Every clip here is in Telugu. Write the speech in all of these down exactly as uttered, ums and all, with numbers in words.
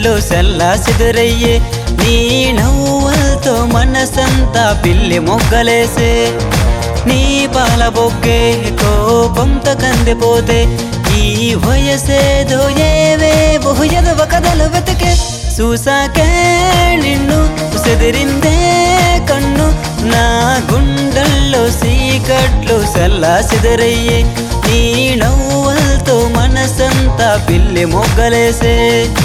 చీకట్లో సెల్లా సిదురయ్యే నీ నవ్వులతో మనసంతా పిల్లి మొగ్గలేసే నీ పాల బొగ్గే కోపంతో కందిపోతే ఈ వయసేదో ఏవేవో ఎదవ కథలు వెతికే చూసాకే నిన్ను చెదిరిందే కన్ను నా గుండెల్లో చీకట్లు సెల్లా సిదరయ్యే నీ నవ్వులతో మనసంతా పిల్లి మొగ్గలేసే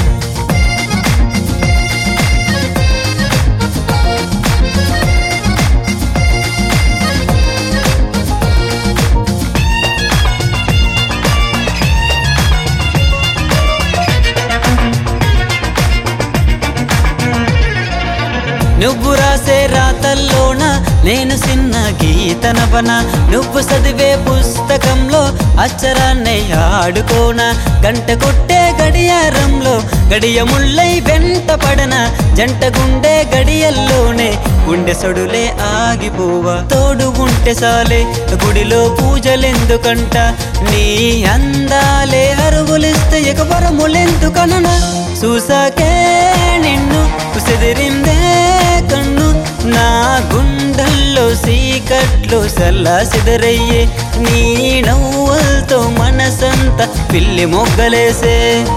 నువ్వు రాసే రాతల్లోన నేను చిన్న గీతనవన నువ్వు చదివే పుస్తకంలో అక్షరాన్ని ఆడుకోన గంట కొట్టే గడియారంలో గడియముళ్ళై వెంట పడన జంట గుండె గడియల్లోనే గుండె సొడులే ఆగిపోవా తోడు ఉంటే సాలే గుడిలో పూజలెందుకంట నీ అందాలే అరుగులిస్తే ఇక వరములెందుకననా చూసాకే నిన్ను కుసెదిరిందే కన్ను నా గుండెల్లో చీకట్లు సెల్లా సిదరయ్యే నీ నవ్వులతో మనసంతా పిల్లి మొగ్గలేసే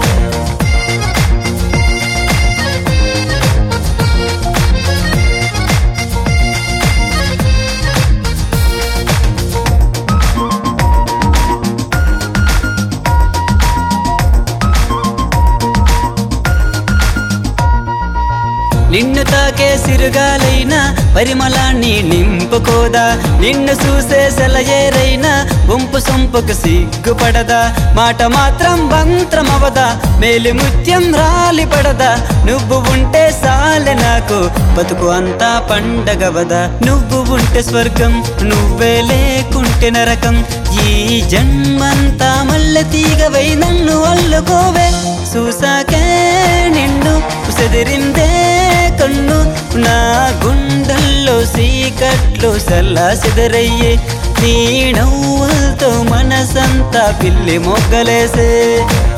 నిన్ను తాకే సిరుగాలైనా పరిమళాన్ని నింపుకోదా నిన్ను చూసే సెలయేరైనా వంపు సొంపుకు సిగ్గుపడదా మాట మాత్రం మంత్రమవదా మేలి ముత్యం రాలి పడదా నువ్వు ఉంటే సాలె నాకు బతుకు అంతా పండగవదా నువ్వు ఉంటే స్వర్గం నువ్వే లేకుంటే నరకం ఈ జన్మంతా మల్లె తీగవై నన్ను అల్లుకోవే చూసాకే నిన్ను చెదిరిందే కన్ను నా గుండెల్లో చీకట్లు సెల్లా సిదరయ్యే నీ నవ్వులతో మనసంతా పిల్లి మొగ్గలేసే